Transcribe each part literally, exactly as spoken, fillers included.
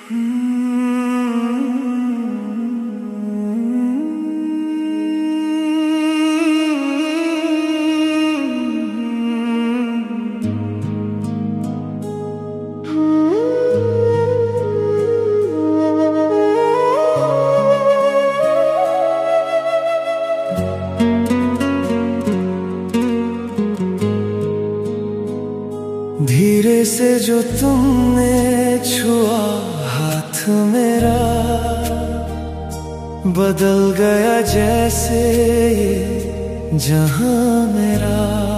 धीरे से जो तुमने छुआ हाथ मेरा, बदल गया जैसे ये जहां मेरा।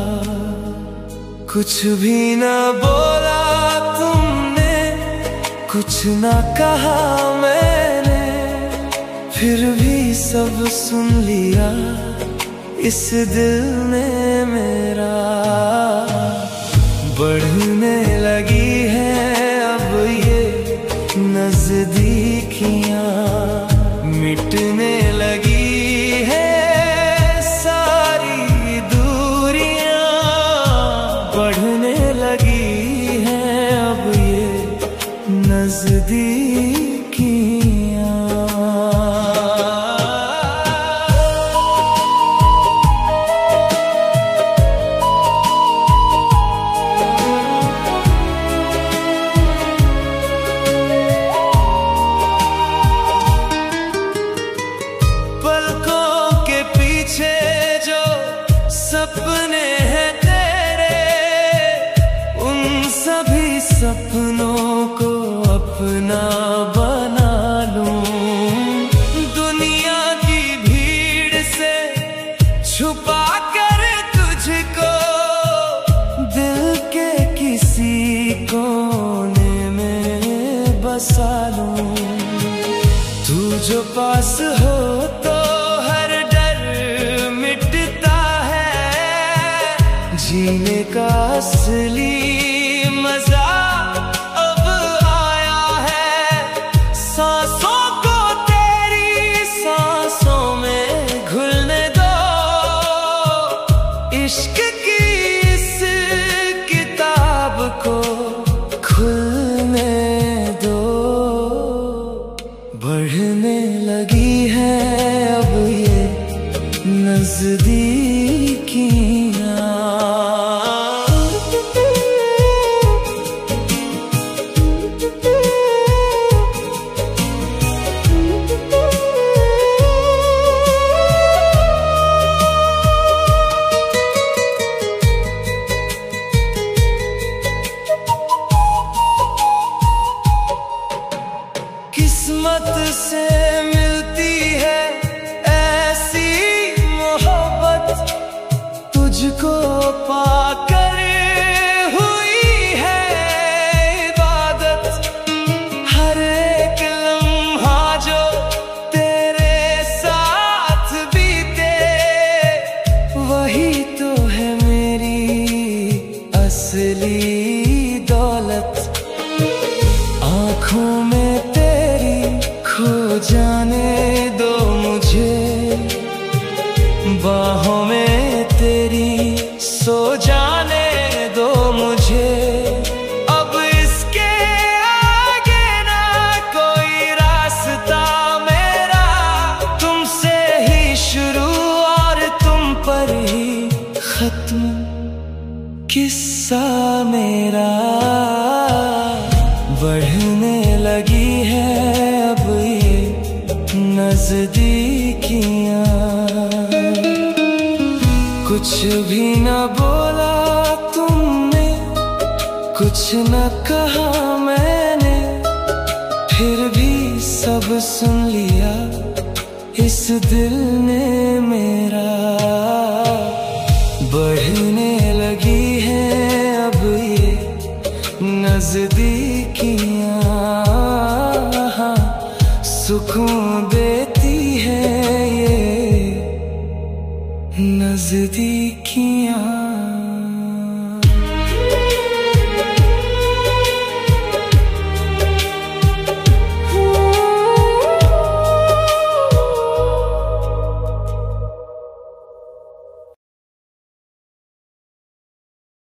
कुछ भी ना बोला तुमने, कुछ ना कहा मैंने, फिर भी सब सुन लिया इस दिल ने मेरा। बढ़ने लगी है अब ये नजदीकियां, मिटने लगी है सारी दूरियां। बढ़ने लगी है अब ये नजदीकियां। सपने हैं तेरे, उन सभी सपनों को अपना बना लूं। दुनिया की भीड़ से छुपा कर तुझको दिल के किसी कोने में बसा लूं। तू जो पास हो तो जीने का असली मजा अब आया है। सांसों को तेरी सांसों में घुलने दो, इश्क की इस किताब को खुलने दो। बढ़ने लगी है अब ये नजदीकियां। किस्मत से मिलती है ऐसी मोहब्बत, तुझको पाकर हुई है इबादत। हर एक लम्हा जो तेरे साथ बीते, वही तो है मेरी असली दौलत। आँखों में खो जाने दो मुझे, बाहों में तेरी सो जाने दो मुझे। अब इसके आगे ना कोई रास्ता मेरा, तुमसे ही शुरू और तुम पर ही खत्म किस्सा मेरा। बढ़ने लगी है अब ये नजदीकियां। कुछ भी न बोला तुमने, कुछ न कहा मैंने, फिर भी सब सुन लिया इस दिल ने मेरा। बढ़ने लगी है अब ये नजदीकियां, सुकून देती है ये नजदीकियां।